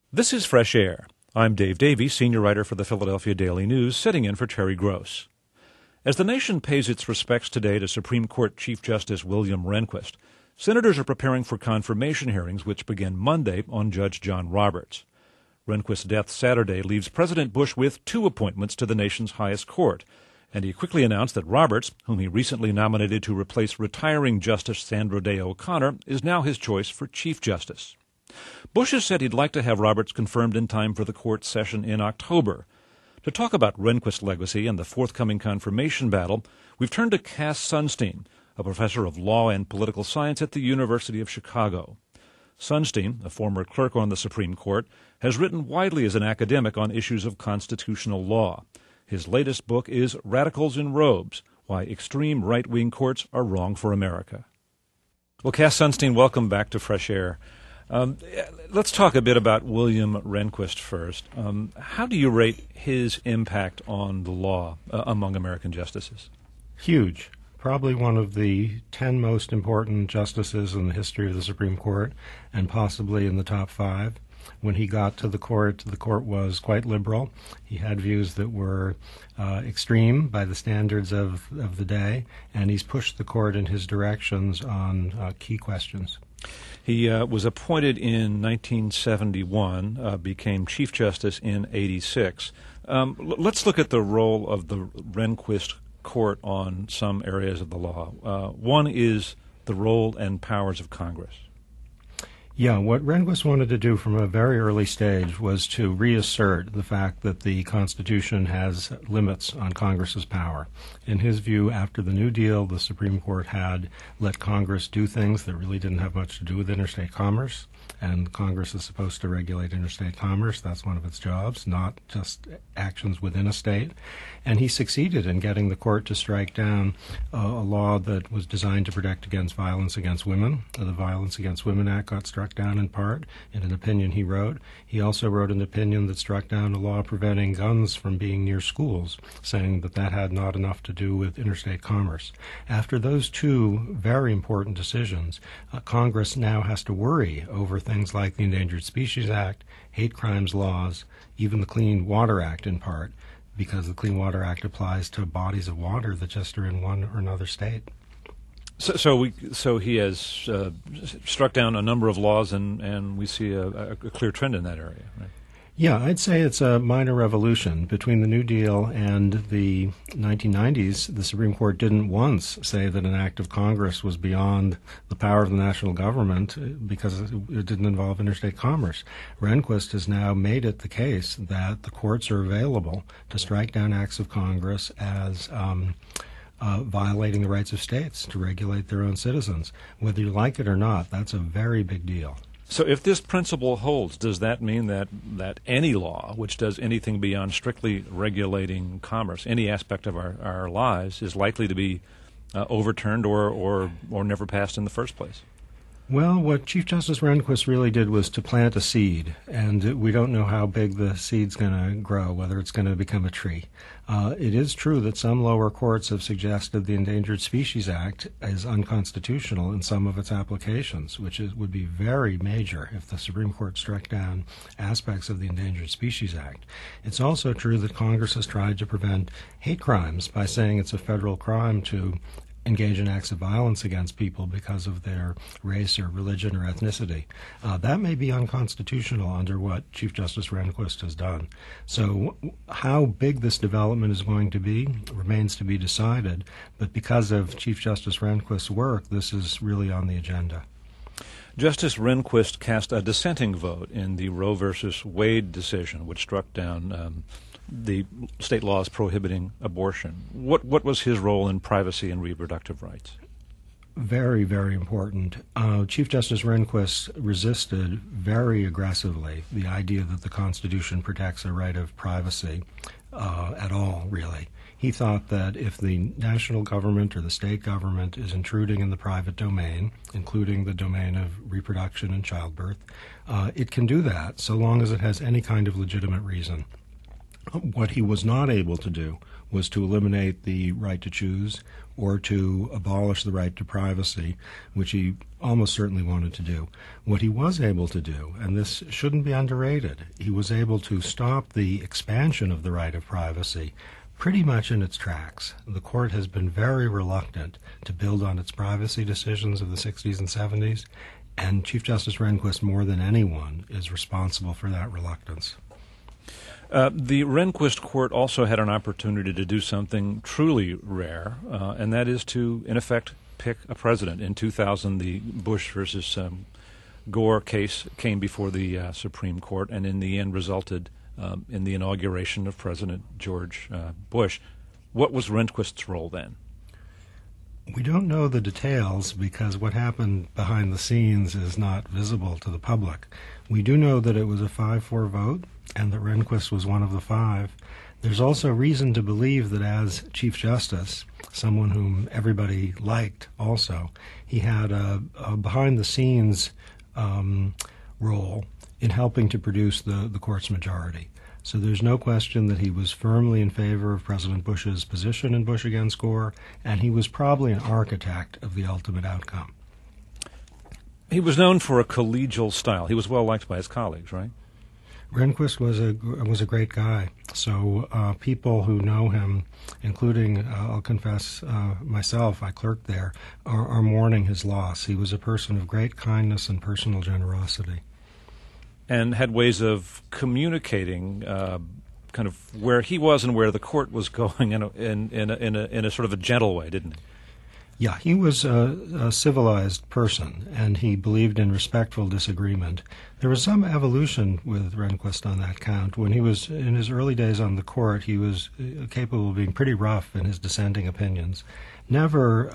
This is Fresh Air. I'm Dave Davies, senior writer for the Philadelphia Daily News, sitting in for Terry Gross. As the nation pays its respects today to Supreme Court Chief Justice William Rehnquist, senators are preparing for confirmation hearings which begin Monday on Judge John Roberts. Rehnquist's death Saturday leaves President Bush with two appointments to the nation's highest court, and he quickly announced that Roberts, whom he recently nominated to replace retiring Justice Sandra Day O'Connor, is now his choice for Chief Justice. Bush has said he'd like to have Roberts confirmed in time for the court session in October. To talk about Rehnquist's legacy and the forthcoming confirmation battle, we've turned to Cass Sunstein, a professor of law and political science at the University of Chicago. Sunstein, a former clerk on the Supreme Court, has written widely as an academic on issues of constitutional law. His latest book is Radicals in Robes: Why Extreme Right-Wing Courts Are Wrong for America. Well, Cass Sunstein, welcome back to Fresh Air. Let's talk a bit about William Rehnquist first. How do you rate his impact on the law among American justices? Huge. Probably one of the 10 most important justices in the history of the Supreme Court, and possibly in the top 5. When he got to the court was quite liberal. He had views that were extreme by the standards of the day, and he's pushed the court in his directions on key questions. He was appointed in 1971, became Chief Justice in 86. Let's look at the role of the Rehnquist Court on some areas of the law. One is the role and powers of Congress. Yeah, what Rehnquist wanted to do from a very early stage was to reassert the fact that the Constitution has limits on Congress's power. In his view, after the New Deal, the Supreme Court had let Congress do things that really didn't have much to do with interstate commerce, and Congress is supposed to regulate interstate commerce. That's one of its jobs, not just actions within a state. And he succeeded in getting the court to strike down a law that was designed to protect against violence against women. The Violence Against Women Act got struck down in part in an opinion he wrote. He also wrote an opinion that struck down a law preventing guns from being near schools, saying that that had not enough to do with interstate commerce. After those two very important decisions, Congress now has to worry over things like the Endangered Species Act, hate crimes laws, even the Clean Water Act in part, because the Clean Water Act applies to bodies of water that just are in one or another state. So he has struck down a number of laws, and we see a clear trend in that area, right? Yeah, I'd say it's a minor revolution. Between the New Deal and the 1990s, the Supreme Court didn't once say that an act of Congress was beyond the power of the national government because it didn't involve interstate commerce. Rehnquist has now made it the case that the courts are available to strike down acts of Congress as violating the rights of states to regulate their own citizens. Whether you like it or not, that's a very big deal. So if this principle holds, does that mean that any law which does anything beyond strictly regulating commerce, any aspect of our lives, is likely to be overturned or never passed in the first place? Well, what Chief Justice Rehnquist really did was to plant a seed, and we don't know how big the seed's going to grow, whether it's going to become a tree. It is true that some lower courts have suggested the Endangered Species Act is unconstitutional in some of its applications, which would be very major if the Supreme Court struck down aspects of the Endangered Species Act. It's also true that Congress has tried to prevent hate crimes by saying it's a federal crime to engage in acts of violence against people because of their race or religion or ethnicity. That may be unconstitutional under what Chief Justice Rehnquist has done. So how big this development is going to be remains to be decided, but because of Chief Justice Rehnquist's work, this is really on the agenda. Justice Rehnquist cast a dissenting vote in the Roe v. Wade decision, which struck down the state laws prohibiting abortion. What was his role in privacy and reproductive rights? Very, very important. Chief Justice Rehnquist resisted very aggressively the idea that the Constitution protects a right of privacy at all, really. He thought that if the national government or the state government is intruding in the private domain, including the domain of reproduction and childbirth, it can do that so long as it has any kind of legitimate reason. What he was not able to do was to eliminate the right to choose or to abolish the right to privacy, which he almost certainly wanted to do. What he was able to do, and this shouldn't be underrated, he was able to stop the expansion of the right of privacy pretty much in its tracks. The court has been very reluctant to build on its privacy decisions of the 60s and 70s, and Chief Justice Rehnquist, more than anyone, is responsible for that reluctance. The Rehnquist court also had an opportunity to do something truly rare, and that is to, in effect, pick a president. In 2000, the Bush versus Gore case came before the Supreme Court, and in the end resulted in the inauguration of President George Bush. What was Rehnquist's role then? We don't know the details because what happened behind the scenes is not visible to the public. We do know that it was a 5-4 vote and that Rehnquist was one of the 5. There's also reason to believe that as Chief Justice, someone whom everybody liked also, he had a behind-the-scenes role in helping to produce the court's majority. So there's no question that he was firmly in favor of President Bush's position in Bush against Gore, and he was probably an architect of the ultimate outcome. He was known for a collegial style. He was well liked by his colleagues, right? Rehnquist was a great guy. So people who know him, including, I'll confess, myself, I clerked there, are mourning his loss. He was a person of great kindness and personal generosity. And had ways of communicating kind of where he was and where the court was going in a sort of a gentle way, didn't he? Yeah, he was a civilized person, and he believed in respectful disagreement. There was some evolution with Rehnquist on that count. When he was in his early days on the court, he was capable of being pretty rough in his dissenting opinions. Never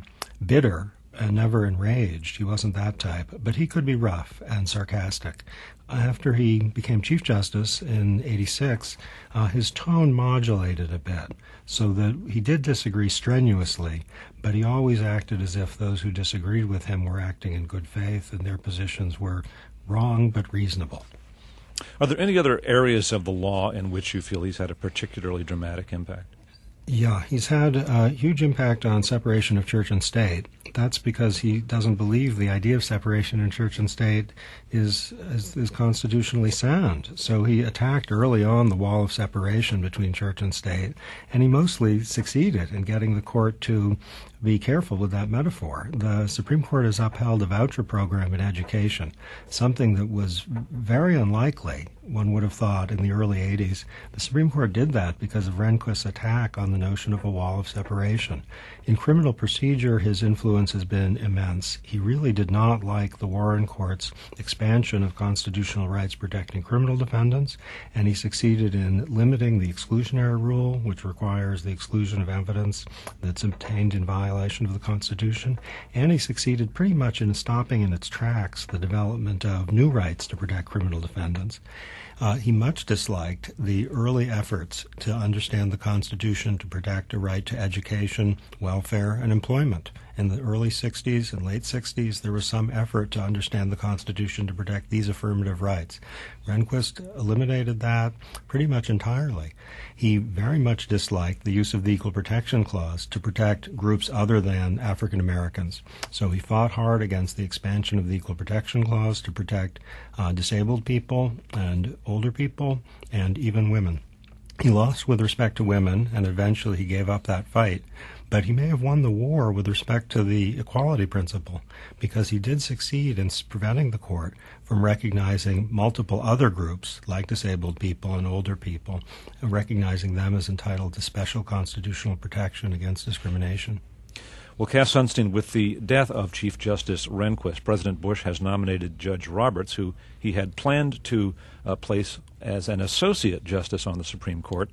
bitter and never enraged. He wasn't that type, but he could be rough and sarcastic. After he became Chief Justice in '86, his tone modulated a bit so that he did disagree strenuously, but he always acted as if those who disagreed with him were acting in good faith and their positions were wrong but reasonable. Are there any other areas of the law in which you feel he's had a particularly dramatic impact? Yeah, he's had a huge impact on separation of church and state. That's because he doesn't believe the idea of separation in church and state is constitutionally sound. So he attacked early on the wall of separation between church and state, and he mostly succeeded in getting the court to be careful with that metaphor. The Supreme Court has upheld a voucher program in education, something that was very unlikely, one would have thought, in the early 80s. The Supreme Court did that because of Rehnquist's attack on the notion of a wall of separation. In criminal procedure, his influence has been immense. He really did not like the Warren Court's expansion of constitutional rights protecting criminal defendants, and he succeeded in limiting the exclusionary rule, which requires the exclusion of evidence that's obtained in violation of the Constitution, and he succeeded pretty much in stopping in its tracks the development of new rights to protect criminal defendants. He much disliked the early efforts to understand the Constitution to protect a right to education, welfare, and employment. In the early 60s and late 60s, there was some effort to understand the Constitution to protect these affirmative rights. Rehnquist eliminated that pretty much entirely. He very much disliked the use of the Equal Protection Clause to protect groups other than African Americans. So he fought hard against the expansion of the Equal Protection Clause to protect disabled people and older people and even women. He lost with respect to women, and eventually he gave up that fight. But he may have won the war with respect to the equality principle, because he did succeed in preventing the court from recognizing multiple other groups, like disabled people and older people, and recognizing them as entitled to special constitutional protection against discrimination. Well, Cass Sunstein, with the death of Chief Justice Rehnquist, President Bush has nominated Judge Roberts, who he had planned to place as an associate justice on the Supreme Court.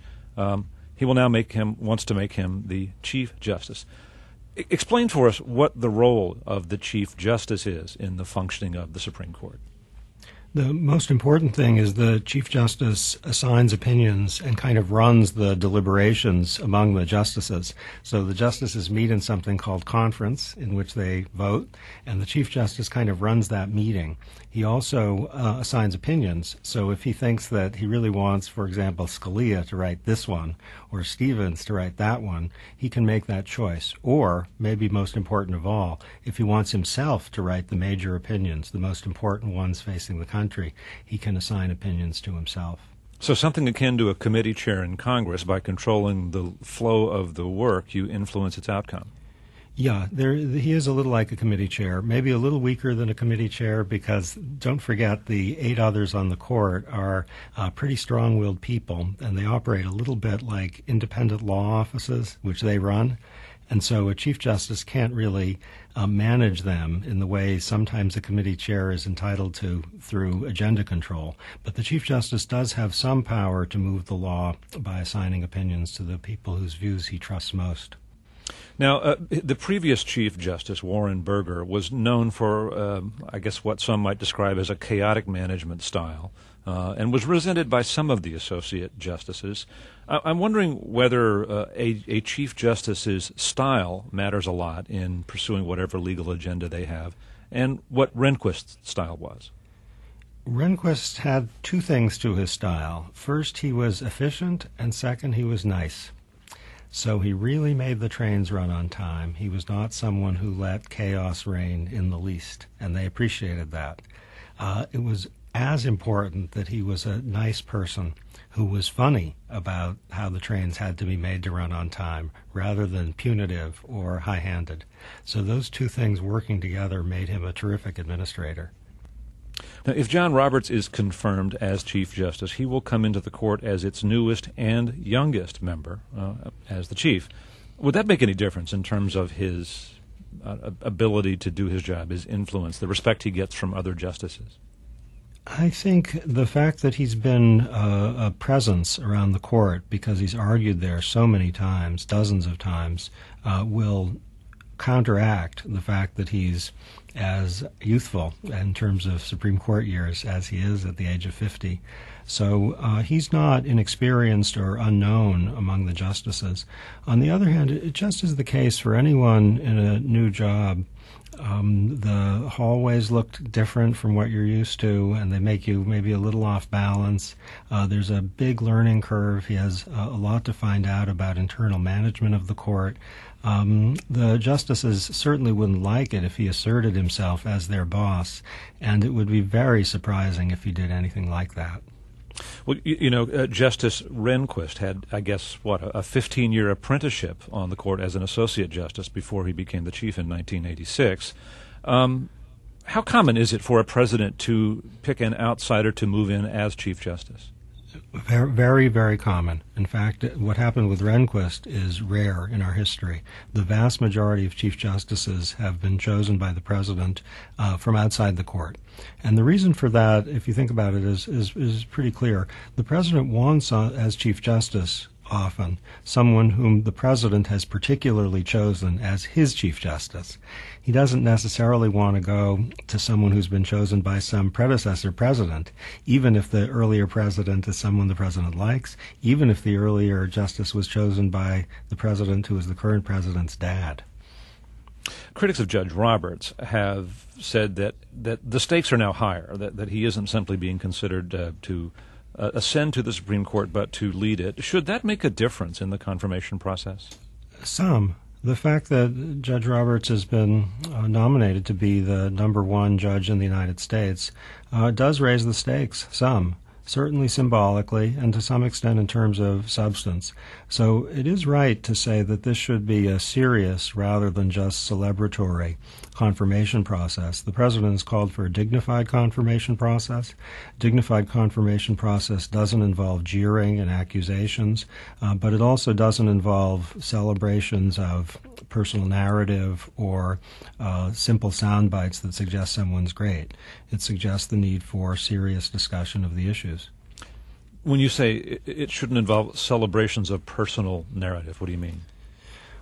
He will now wants to make him the Chief Justice. Explain for us what the role of the Chief Justice is in the functioning of the Supreme Court. The most important thing is the Chief Justice assigns opinions and kind of runs the deliberations among the justices. So the justices meet in something called conference, in which they vote, and the Chief Justice kind of runs that meeting. He also assigns opinions. So if he thinks that he really wants, for example, Scalia to write this one, or Stevens to write that one, he can make that choice. Or, maybe most important of all, if he wants himself to write the major opinions, the most important ones facing the country, he can assign opinions to himself. So something akin to a committee chair in Congress, by controlling the flow of the work, you influence its outcome. Yeah, he is a little like a committee chair, maybe a little weaker than a committee chair, because don't forget the 8 others on the court are pretty strong-willed people, and they operate a little bit like independent law offices, which they run. And so a Chief Justice can't really manage them in the way sometimes a committee chair is entitled to through agenda control. But the Chief Justice does have some power to move the law by assigning opinions to the people whose views he trusts most. Now, the previous Chief Justice, Warren Burger, was known for, I guess, what some might describe as a chaotic management style, and was resented by some of the associate justices. I'm wondering whether a Chief Justice's style matters a lot in pursuing whatever legal agenda they have, and what Rehnquist's style was. Rehnquist had 2 things to his style. First, he was efficient, and second, he was nice. So he really made the trains run on time. He was not someone who let chaos reign in the least, and they appreciated that. It was as important that he was a nice person who was funny about how the trains had to be made to run on time, rather than punitive or high-handed. So those 2 things working together made him a terrific administrator. Now, if John Roberts is confirmed as Chief Justice, he will come into the court as its newest and youngest member, as the Chief. Would that make any difference in terms of his ability to do his job, his influence, the respect he gets from other justices? I think the fact that he's been a presence around the court, because he's argued there so many times, dozens of times, will counteract the fact that he's as youthful in terms of Supreme Court years as he is at the age of 50. So he's not inexperienced or unknown among the justices. On the other hand, it just is the case for anyone in a new job. The hallways look different from what you're used to, and they make you maybe a little off balance. There's a big learning curve. He has a lot to find out about internal management of the court. The justices certainly wouldn't like it if he asserted himself as their boss, and it would be very surprising if he did anything like that. Well, Justice Rehnquist had, I guess, a 15-year apprenticeship on the court as an associate justice before he became the chief in 1986. How common is it for a president to pick an outsider to move in as Chief Justice? Very, very, very common. In fact, what happened with Rehnquist is rare in our history. The vast majority of Chief Justices have been chosen by the President from outside the court. And the reason for that, if you think about it, is pretty clear. The President wants, as Chief Justice, often someone whom the President has particularly chosen as his Chief Justice. He doesn't necessarily want to go to someone who's been chosen by some predecessor president, even if the earlier president is someone the President likes, even if the earlier justice was chosen by the President who is the current President's dad. Critics of Judge Roberts have said that the stakes are now higher, that he isn't simply being considered to ascend to the Supreme Court, but to lead it. Should that make a difference in the confirmation process? Some. The fact that Judge Roberts has been nominated to be the #1 judge in the United States does raise the stakes, some. Certainly symbolically, and to some extent in terms of substance. So it is right to say that this should be a serious rather than just celebratory confirmation process. The President has called for a dignified confirmation process. Dignified confirmation process doesn't involve jeering and accusations, but it also doesn't involve celebrations of personal narrative or simple sound bites that suggest someone's great. It suggests the need for serious discussion of the issues. When you say it shouldn't involve celebrations of personal narrative, what do you mean?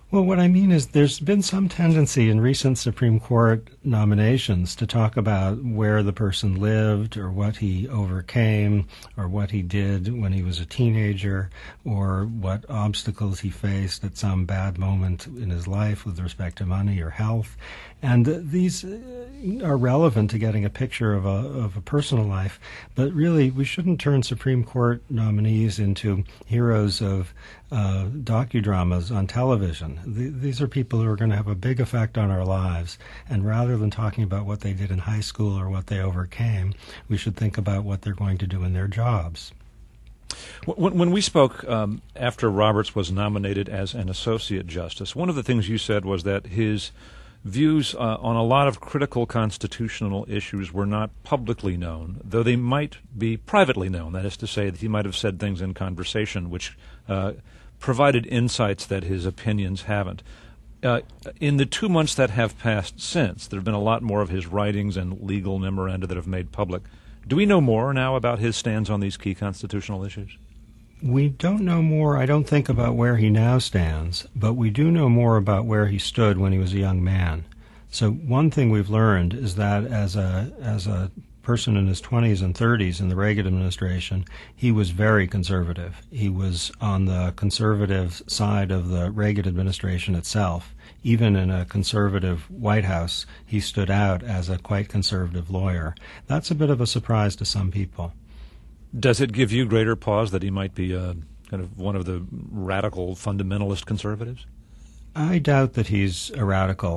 Well, what I mean is there's been some tendency in recent Supreme Court nominations to talk about where the person lived or what he overcame or what he did when he was a teenager or what obstacles he faced at some bad moment in his life with respect to money or health. And these are relevant to getting a picture of a personal life. But really, we shouldn't turn Supreme Court nominees into heroes of docudramas on television. These are people who are going to have a big effect on our lives. And rather than talking about what they did in high school or what they overcame, we should think about what they're going to do in their jobs. When we spoke after Roberts was nominated as an Associate Justice, one of the things you said was that his views on a lot of critical constitutional issues were not publicly known, though they might be privately known. That is to say that he might have said things in conversation which provided insights that his opinions haven't. In the 2 months that have passed since, there have been a lot more of his writings and legal memoranda that have made public. Do we know more now about his stands on these key constitutional issues? We don't know more, I don't think, about where he now stands, but we do know more about where he stood when he was a young man. So one thing we've learned is that as a person in his 20s and 30s in the Reagan administration, he was very conservative. He was on the conservative side of the Reagan administration itself. Even in a conservative White House, he stood out as a quite conservative lawyer. That's a bit of a surprise to some people. Does it give you greater pause that he might be kind of one of the radical fundamentalist conservatives? I doubt that he's a radical.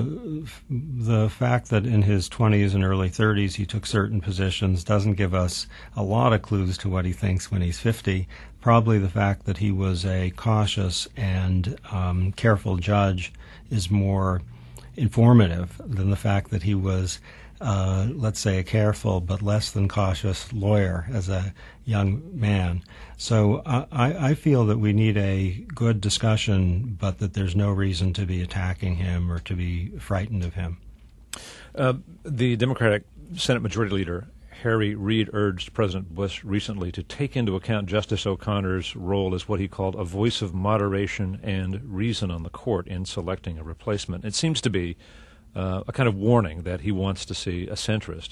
The fact that in his 20s and early 30s he took certain positions doesn't give us a lot of clues to what he thinks when he's 50. Probably the fact that he was a cautious and careful judge is more informative than the fact that he was let's say, a careful but less than cautious lawyer as a young man. So I feel that we need a good discussion, but that there's no reason to be attacking him or to be frightened of him. The Democratic Senate Majority Leader Harry Reid urged President Bush recently to take into account Justice O'Connor's role as what he called a voice of moderation and reason on the court in selecting a replacement. It seems to be a kind of warning that he wants to see a centrist.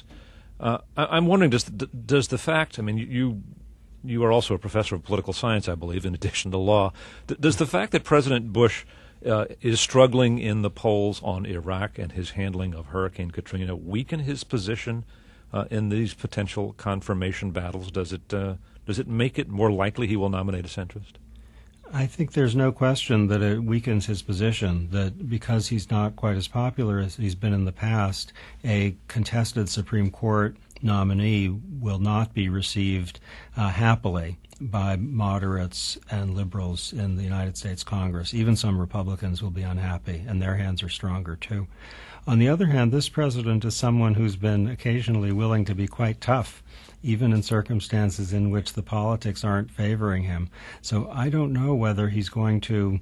I'm wondering, does the fact, I mean, you are also a professor of political science, I believe, in addition to law. Does the fact that President Bush is struggling in the polls on Iraq and his handling of Hurricane Katrina weaken his position in these potential confirmation battles? Does it make it more likely he will nominate a centrist? I think there's no question that it weakens his position, that because he's not quite as popular as he's been in the past, a contested Supreme Court nominee will not be received happily by moderates and liberals in the United States Congress. Even some Republicans will be unhappy, and their hands are stronger too. On the other hand, this president is someone who's been occasionally willing to be quite tough, even in circumstances in which the politics aren't favoring him. So I don't know whether he's going to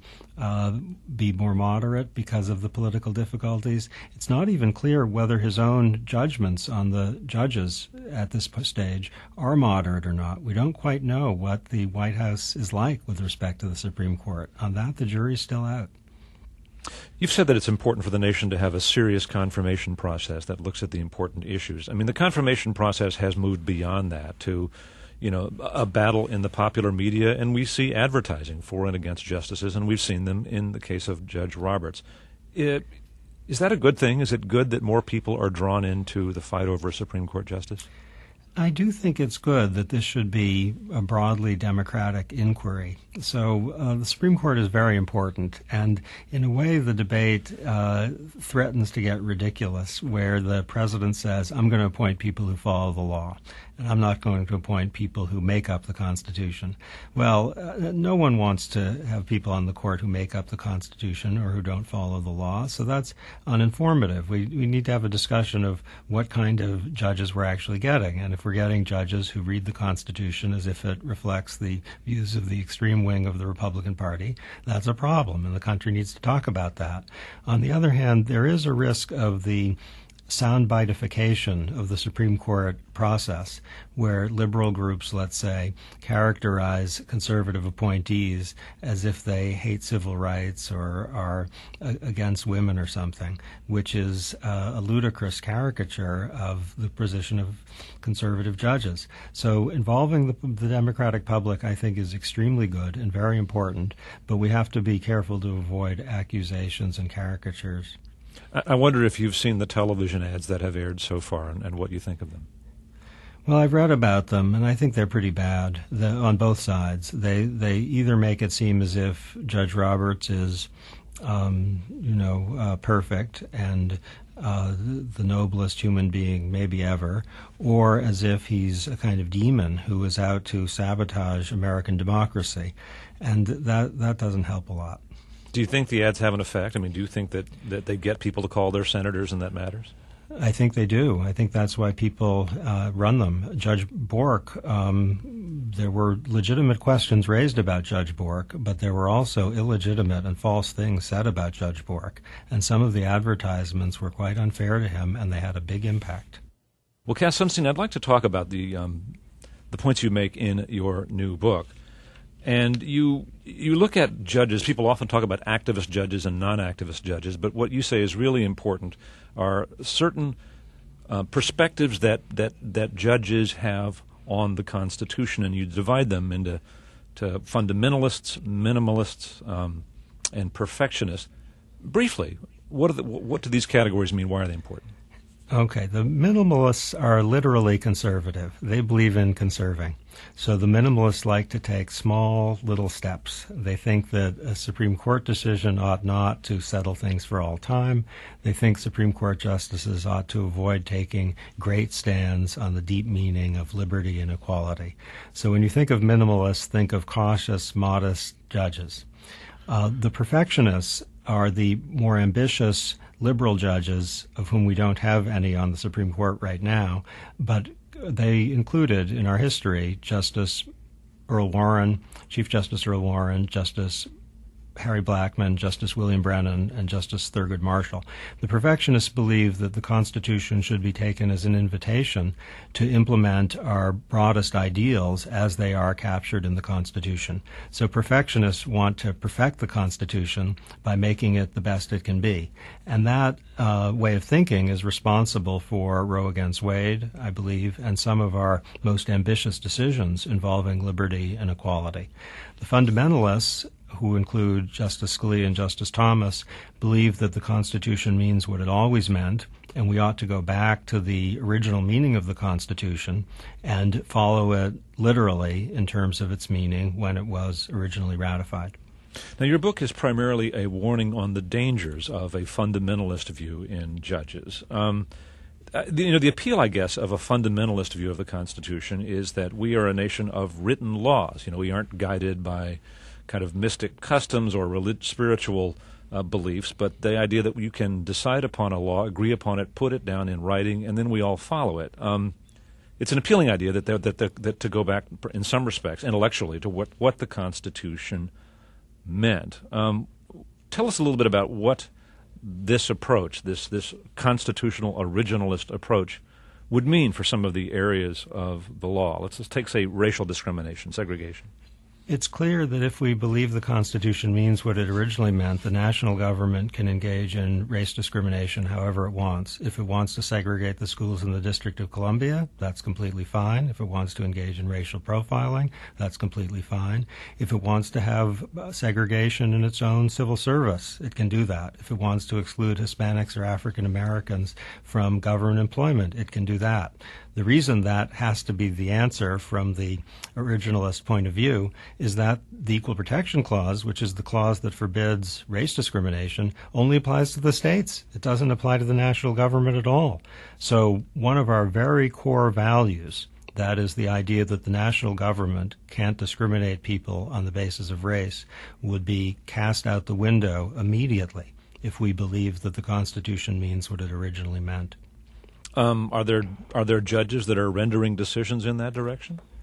be more moderate because of the political difficulties. It's not even clear whether his own judgments on the judges at this stage are moderate or not. We don't quite know what the White House is like with respect to the Supreme Court. On that, the jury's still out. You've said that it's important for the nation to have a serious confirmation process that looks at the important issues. I mean, the confirmation process has moved beyond that to, a battle in the popular media, and we see advertising for and against justices, and we've seen them in the case of Judge Roberts. Is that a good thing? Is it good that more people are drawn into the fight over a Supreme Court justice? I do think it's good that this should be a broadly democratic inquiry. So the Supreme Court is very important, and in a way the debate threatens to get ridiculous, where the president says, I'm going to appoint people who follow the law, and I'm not going to appoint people who make up the Constitution. Well, no one wants to have people on the court who make up the Constitution or who don't follow the law, so that's uninformative. We need to have a discussion of what kind of judges we're actually getting, and if we're getting judges who read the Constitution as if it reflects the views of the extreme wing of the Republican Party, that's a problem, and the country needs to talk about that. On the other hand, there is a risk of the soundbitification of the Supreme Court process, where liberal groups, let's say, characterize conservative appointees as if they hate civil rights or are against women or something, which is a ludicrous caricature of the position of conservative judges. So involving the democratic public, I think, is extremely good and very important, but we have to be careful to avoid accusations and caricatures. I wonder if you've seen the television ads that have aired so far and what you think of them. Well, I've read about them, and I think they're pretty bad on both sides. They either make it seem as if Judge Roberts is, perfect and the noblest human being maybe ever, or as if he's a kind of demon who is out to sabotage American democracy, and that doesn't help a lot. Do you think the ads have an effect? I mean, do you think that they get people to call their senators and that matters? I think they do. I think that's why people run them. Judge Bork, there were legitimate questions raised about Judge Bork, but there were also illegitimate and false things said about Judge Bork. And some of the advertisements were quite unfair to him, and they had a big impact. Well, Cass Sunstein, I'd like to talk about the points you make in your new book. And you look at judges. People often talk about activist judges and non-activist judges, but what you say is really important are certain perspectives that judges have on the Constitution, and you divide them into fundamentalists, minimalists, and perfectionists. Briefly, what do these categories mean? Why are they important? Okay, the minimalists are literally conservative. They believe in conserving. So the minimalists like to take small little steps. They think that a Supreme Court decision ought not to settle things for all time. They think Supreme Court justices ought to avoid taking great stands on the deep meaning of liberty and equality. So when you think of minimalists, think of cautious, modest judges. The perfectionists are the more ambitious liberal judges, of whom we don't have any on the Supreme Court right now, but they included in our history Justice Earl Warren, Chief Justice Earl Warren, Justice Harry Blackmun, Justice William Brennan, and Justice Thurgood Marshall. The perfectionists believe that the Constitution should be taken as an invitation to implement our broadest ideals as they are captured in the Constitution. So perfectionists want to perfect the Constitution by making it the best it can be. And that way of thinking is responsible for Roe against Wade, I believe, and some of our most ambitious decisions involving liberty and equality. The fundamentalists, who include Justice Scalia and Justice Thomas, believe that the Constitution means what it always meant, and we ought to go back to the original meaning of the Constitution and follow it literally in terms of its meaning when it was originally ratified. Now, your book is primarily a warning on the dangers of a fundamentalist view in judges. The appeal, I guess, of a fundamentalist view of the Constitution is that we are a nation of written laws. We aren't guided by kind of mystic customs or spiritual beliefs, but the idea that you can decide upon a law, agree upon it, put it down in writing, and then we all follow it. It's an appealing idea that to go back in some respects intellectually to what the Constitution meant. Tell us a little bit about what this approach, this constitutional originalist approach, would mean for some of the areas of the law. Let's take, say, racial discrimination, segregation. It's clear that if we believe the Constitution means what it originally meant, the national government can engage in race discrimination however it wants. If it wants to segregate the schools in the District of Columbia, that's completely fine. If it wants to engage in racial profiling, that's completely fine. If it wants to have segregation in its own civil service, it can do that. If it wants to exclude Hispanics or African Americans from government employment, it can do that. The reason that has to be the answer from the originalist point of view is that the Equal Protection Clause, which is the clause that forbids race discrimination, only applies to the states. It doesn't apply to the national government at all. So one of our very core values, that is the idea that the national government can't discriminate people on the basis of race, would be cast out the window immediately if we believe that the Constitution means what it originally meant. Are there judges that are rendering decisions in that direction?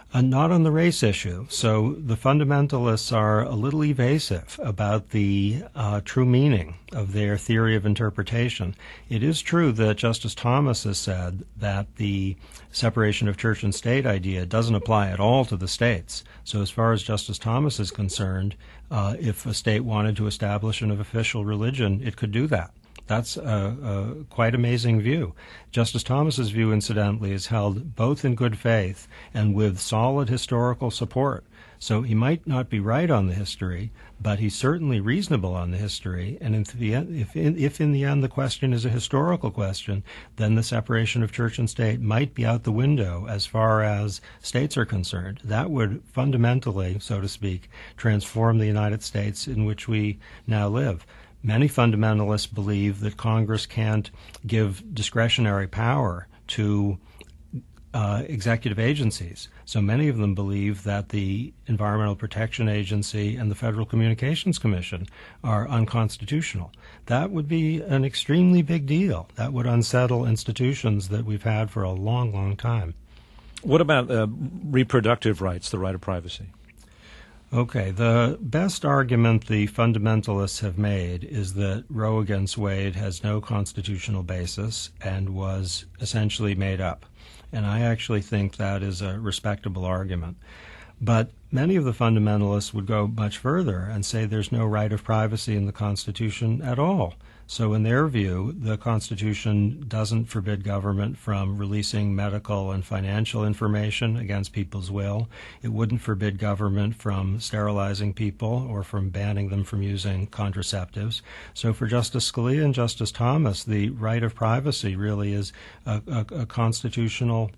Not on the race issue. So the fundamentalists are a little evasive about the true meaning of their theory of interpretation. It is true that Justice Thomas has said that the separation of church and state idea doesn't apply at all to the states. So as far as Justice Thomas is concerned, if a state wanted to establish an official religion, it could do that. That's a quite amazing view. Justice Thomas's view, incidentally, is held both in good faith and with solid historical support. So he might not be right on the history, but he's certainly reasonable on the history. And if in the end the question is a historical question, then the separation of church and state might be out the window as far as states are concerned. That would fundamentally, so to speak, transform the United States in which we now live. Many fundamentalists believe that Congress can't give discretionary power to executive agencies. So many of them believe that the Environmental Protection Agency and the Federal Communications Commission are unconstitutional. That would be an extremely big deal. That would unsettle institutions that we've had for a long, long time. What about reproductive rights, the right of privacy? Okay, the best argument the fundamentalists have made is that Roe against Wade has no constitutional basis and was essentially made up. And I actually think that is a respectable argument. But many of the fundamentalists would go much further and say there's no right of privacy in the Constitution at all. So in their view, the Constitution doesn't forbid government from releasing medical and financial information against people's will. It wouldn't forbid government from sterilizing people or from banning them from using contraceptives. So for Justice Scalia and Justice Thomas, the right of privacy really is a constitutional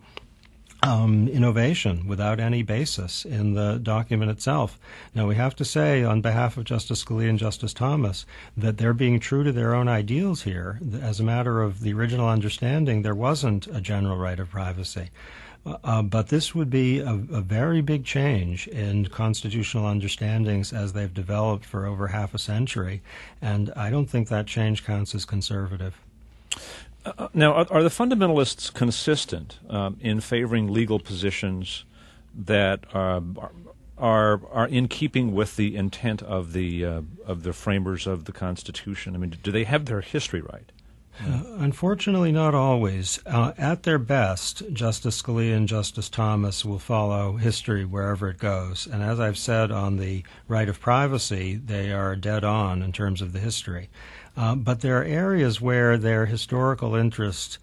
innovation without any basis in the document itself. Now, we have to say on behalf of Justice Scalia and Justice Thomas that they're being true to their own ideals here. As a matter of the original understanding, there wasn't a general right of privacy. But this would be a very big change in constitutional understandings as they've developed for over half a century, and I don't think that change counts as conservative. Now, are the fundamentalists consistent in favoring legal positions that are in keeping with the intent of the framers of the Constitution? I mean, do they have their history right? Unfortunately, not always. At their best, Justice Scalia and Justice Thomas will follow history wherever it goes. And as I've said on the right of privacy, they are dead on in terms of the history. But there are areas where their historical interest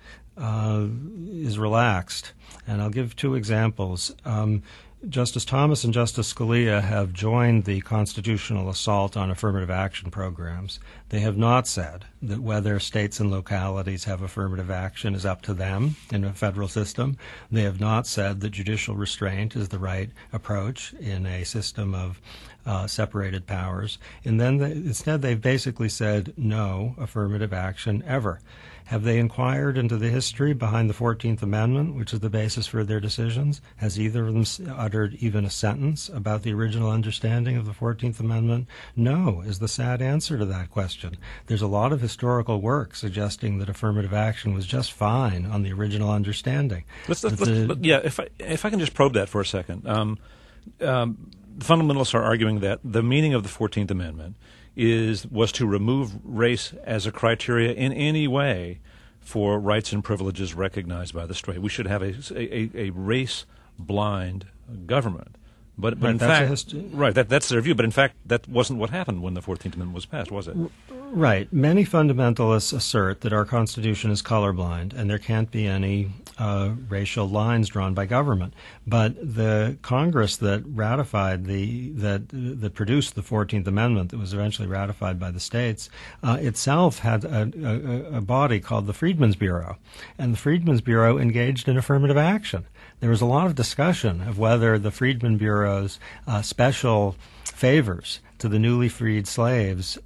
is relaxed. And I'll give two examples. Justice Thomas and Justice Scalia have joined the constitutional assault on affirmative action programs. They have not said that whether states and localities have affirmative action is up to them in a federal system. They have not said that judicial restraint is the right approach in a system of separated powers. And then instead they've basically said no affirmative action ever. Have they inquired into the history behind the 14th Amendment, which is the basis for their decisions? Has either of them uttered even a sentence about the original understanding of the 14th Amendment? No, is the sad answer to that question. There's a lot of historical work suggesting that affirmative action was just fine on the original understanding. If I can just probe that for a second. Fundamentalists are arguing that the meaning of the 14th Amendment was to remove race as a criteria in any way for rights and privileges recognized by the state. We should have a race-blind government. But in fact, that's their view. But in fact, that wasn't what happened when the 14th Amendment was passed, was it? Right. Many fundamentalists assert that our Constitution is colorblind and there can't be any racial lines drawn by government. But the Congress that ratified that produced the 14th Amendment, that was eventually ratified by the states, itself had a body called the Freedmen's Bureau, and the Freedmen's Bureau engaged in affirmative action. There was a lot of discussion of whether the Freedmen's Bureau's special favors to the newly freed slaves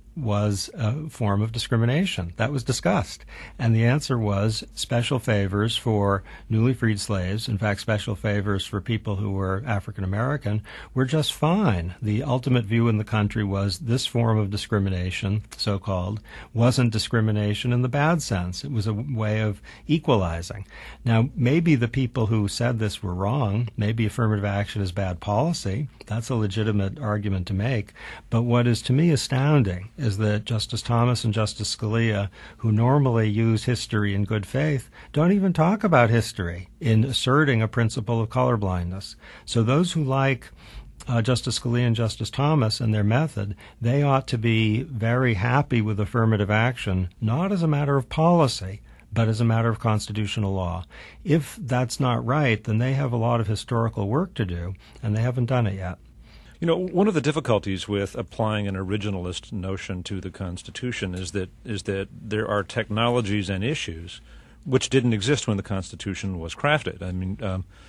was a form of discrimination. That was discussed. And the answer was special favors for newly freed slaves, in fact, special favors for people who were African American, were just fine. The ultimate view in the country was this form of discrimination, so-called, wasn't discrimination in the bad sense. It was a way of equalizing. Now, maybe the people who said this were wrong. Maybe affirmative action is bad policy. That's a legitimate argument to make. But what is to me astounding is that Justice Thomas and Justice Scalia, who normally use history in good faith, don't even talk about history in asserting a principle of colorblindness. So those who like Justice Scalia and Justice Thomas and their method, they ought to be very happy with affirmative action, not as a matter of policy, but as a matter of constitutional law. If that's not right, then they have a lot of historical work to do, and they haven't done it yet. You know, one of the difficulties with applying an originalist notion to the Constitution is that there are technologies and issues which didn't exist when the Constitution was crafted. I mean,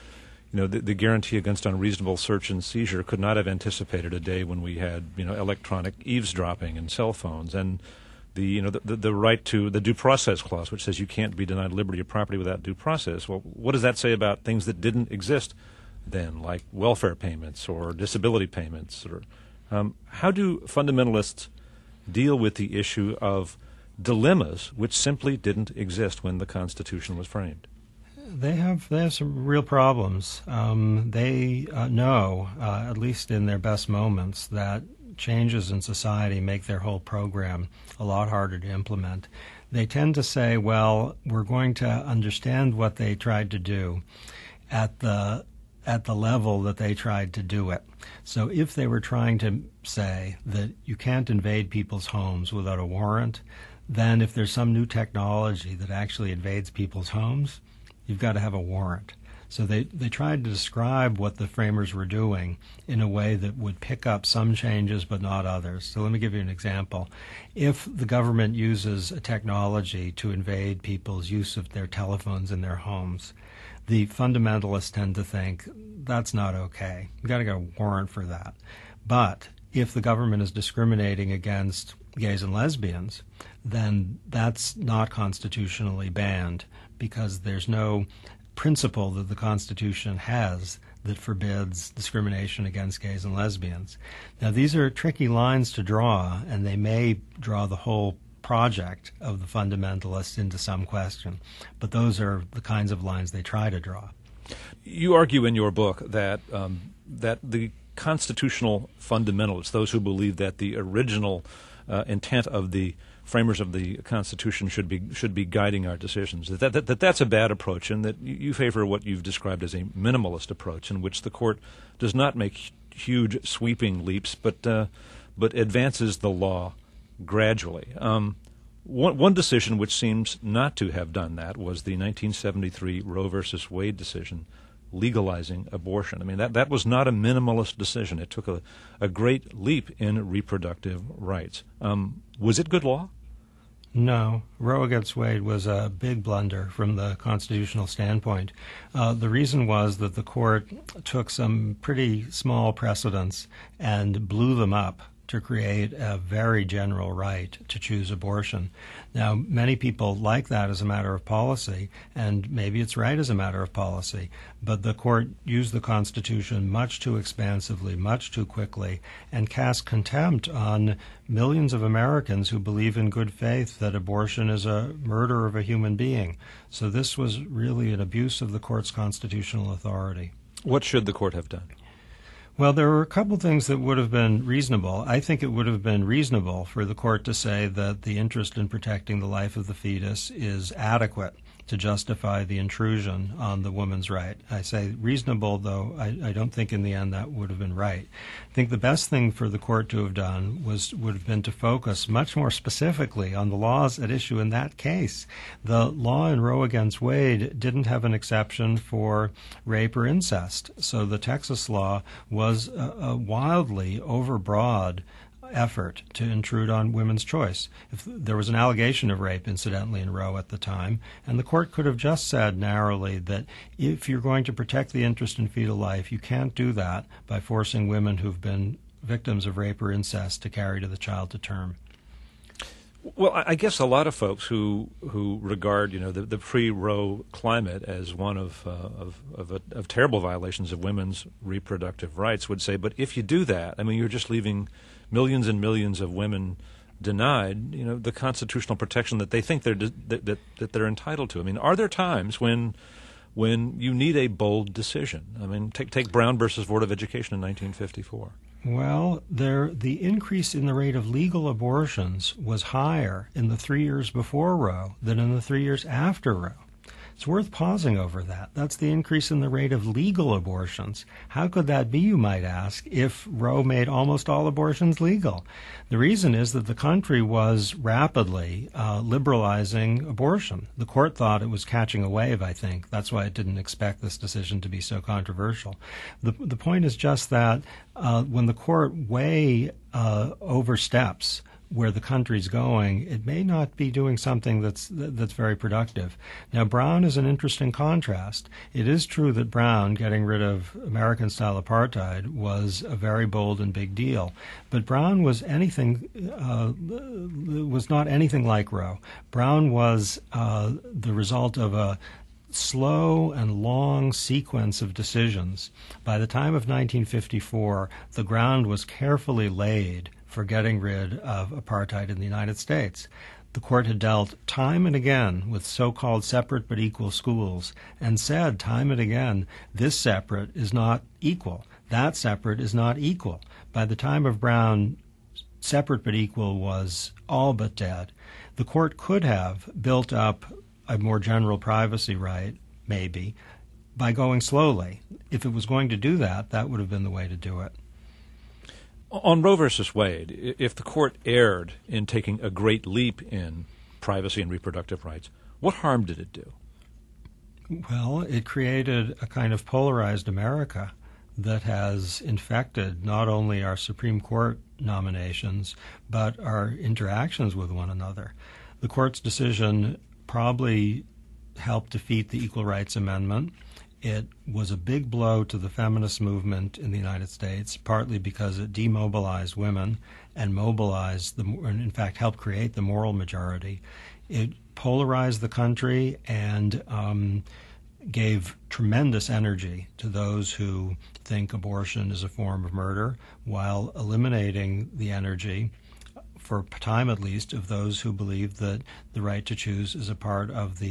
the guarantee against unreasonable search and seizure could not have anticipated a day when we had, electronic eavesdropping and cell phones, and the right to the due process clause, which says you can't be denied liberty or property without due process. Well, what does that say about things that didn't exist then, like welfare payments or disability payments? Or how do fundamentalists deal with the issue of dilemmas which simply didn't exist when the Constitution was framed? They have some real problems. They know, at least in their best moments, that changes in society make their whole program a lot harder to implement. They tend to say, well, we're going to understand what they tried to do at the level that they tried to do it. So if they were trying to say that you can't invade people's homes without a warrant, then if there's some new technology that actually invades people's homes, you've got to have a warrant. So they tried to describe what the framers were doing in a way that would pick up some changes but not others. So let me give you an example. If the government uses a technology to invade people's use of their telephones in their homes, the fundamentalists tend to think that's not okay. You've got to get a warrant for that. But if the government is discriminating against gays and lesbians, then that's not constitutionally banned because there's no principle that the Constitution has that forbids discrimination against gays and lesbians. Now, these are tricky lines to draw, and they may draw the whole project of the fundamentalists into some question, but those are the kinds of lines they try to draw. You argue in your book that that the constitutional fundamentalists, those who believe that the original intent of the framers of the Constitution should be guiding our decisions, that's a bad approach, and that you favor what you've described as a minimalist approach, in which the court does not make huge sweeping leaps, but advances the law gradually. One decision which seems not to have done that was the 1973 Roe versus Wade decision legalizing abortion. I mean, that was not a minimalist decision. It took a great leap in reproductive rights. Was it good law? No. Roe against Wade was a big blunder from the constitutional standpoint. The reason was that the court took some pretty small precedents and blew them up to create a very general right to choose abortion. Now, many people like that as a matter of policy, and maybe it's right as a matter of policy, but the court used the Constitution much too expansively, much too quickly, and cast contempt on millions of Americans who believe in good faith that abortion is a murder of a human being. So this was really an abuse of the court's constitutional authority. What should the court have done? Well, there were a couple things that would have been reasonable. I think it would have been reasonable for the court to say that the interest in protecting the life of the fetus is adequate to justify the intrusion on the woman's right. I say reasonable, though I don't think in the end that would have been right. I think the best thing for the court to have done would have been to focus much more specifically on the laws at issue in that case. The law in Roe against Wade didn't have an exception for rape or incest, so the Texas law was a wildly overbroad effort to intrude on women's choice. If there was an allegation of rape, incidentally, in Roe at the time, and the court could have just said narrowly that if you're going to protect the interest in fetal life, you can't do that by forcing women who've been victims of rape or incest to carry the child to term. Well, I guess a lot of folks who regard the pre-Roe climate as one of terrible violations of women's reproductive rights would say, but if you do that, I mean, you're just leaving millions and millions of women denied the constitutional protection that they think that they're entitled to. I mean, are there times when you need a bold decision? I mean, take Brown versus Board of Education in 1954. Well, the increase in the rate of legal abortions was higher in the 3 years before Roe than in the 3 years after Roe. It's worth pausing over that. That's the increase in the rate of legal abortions. How could that be, you might ask, if Roe made almost all abortions legal? The reason is that the country was rapidly liberalizing abortion. The court thought it was catching a wave, I think. That's why it didn't expect this decision to be so controversial. The point is just that when the court way oversteps where the country's going, it may not be doing something that's very productive. Now, Brown is an interesting contrast. It is true that Brown, getting rid of American-style apartheid, was a very bold and big deal. But Brown was not anything like Roe. Brown was the result of a slow and long sequence of decisions. By the time of 1954, the ground was carefully laid for getting rid of apartheid in the United States. The court had dealt time and again with so-called separate but equal schools and said time and again, this separate is not equal, that separate is not equal. By the time of Brown, separate but equal was all but dead. The court could have built up a more general privacy right, maybe, by going slowly. If it was going to do that, that would have been the way to do it. On Roe versus Wade, if the court erred in taking a great leap in privacy and reproductive rights, what harm did it do? Well, it created a kind of polarized America that has infected not only our Supreme Court nominations, but our interactions with one another. The court's decision probably helped defeat the Equal Rights Amendment. It was a big blow to the feminist movement in the United States, partly because it demobilized women and mobilized, and in fact helped create the moral majority. It polarized the country and gave tremendous energy to those who think abortion is a form of murder, while eliminating the energy, for a time at least, of those who believe that the right to choose is a part of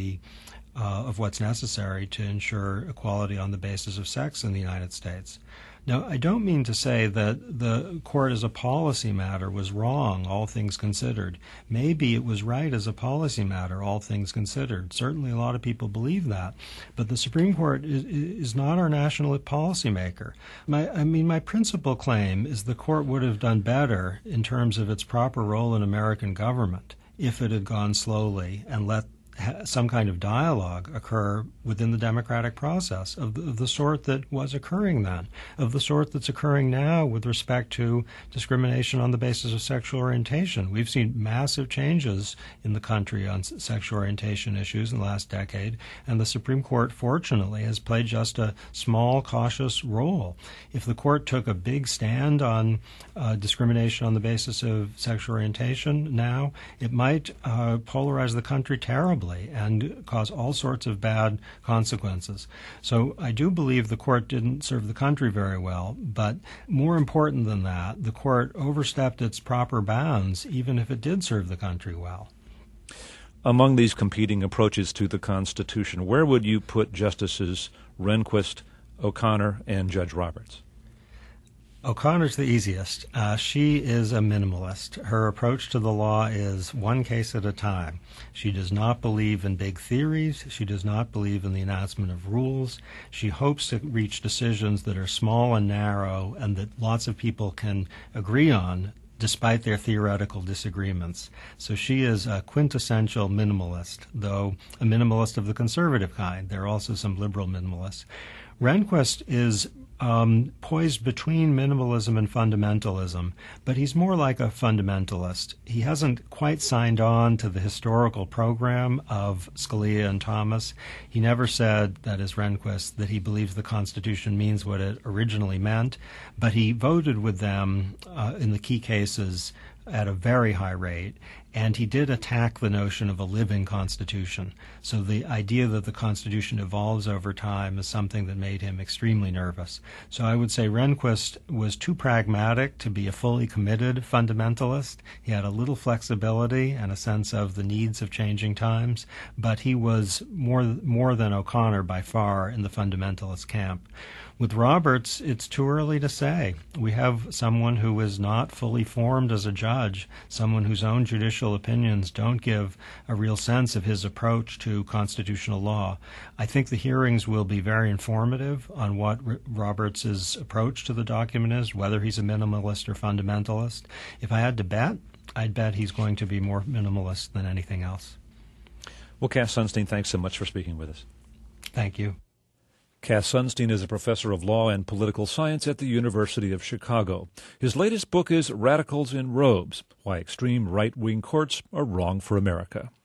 what's necessary to ensure equality on the basis of sex in the United States. Now, I don't mean to say that the court as a policy matter was wrong, all things considered. Maybe it was right as a policy matter, all things considered. Certainly a lot of people believe that. But the Supreme Court is not our national policymaker. My principal claim is the court would have done better in terms of its proper role in American government if it had gone slowly and let some kind of dialogue occur within the democratic process of the sort that was occurring then, of the sort that's occurring now with respect to discrimination on the basis of sexual orientation. We've seen massive changes in the country on sexual orientation issues in the last decade, and the Supreme Court, fortunately, has played just a small, cautious role. If the court took a big stand on discrimination on the basis of sexual orientation now, it might polarize the country terribly and cause all sorts of bad consequences. So I do believe the court didn't serve the country very well, but more important than that, the court overstepped its proper bounds, even if it did serve the country well. Among these competing approaches to the Constitution, where would you put Justices Rehnquist, O'Connor, and Judge Roberts? O'Connor's the easiest. She is a minimalist. Her approach to the law is one case at a time. She does not believe in big theories. She does not believe in the announcement of rules. She hopes to reach decisions that are small and narrow and that lots of people can agree on despite their theoretical disagreements. So she is a quintessential minimalist, though a minimalist of the conservative kind. There are also some liberal minimalists. Rehnquist is poised between minimalism and fundamentalism, but he's more like a fundamentalist. He hasn't quite signed on to the historical program of Scalia and Thomas. He never said, that is Rehnquist, that he believes the Constitution means what it originally meant, but he voted with them in the key cases at a very high rate, and he did attack the notion of a living constitution. So the idea that the Constitution evolves over time is something that made him extremely nervous. So I would say Rehnquist was too pragmatic to be a fully committed fundamentalist. He had a little flexibility and a sense of the needs of changing times, but he was more than O'Connor by far in the fundamentalist camp. With Roberts, it's too early to say. We have someone who is not fully formed as a judge, someone whose own judicial opinions don't give a real sense of his approach to constitutional law. I think the hearings will be very informative on what Roberts' approach to the document is, whether he's a minimalist or fundamentalist. If I had to bet, I'd bet he's going to be more minimalist than anything else. Well, Cass Sunstein, thanks so much for speaking with us. Thank you. Cass Sunstein is a professor of law and political science at the University of Chicago. His latest book is Radicals in Robes: Why Extreme Right-Wing Courts Are Wrong for America.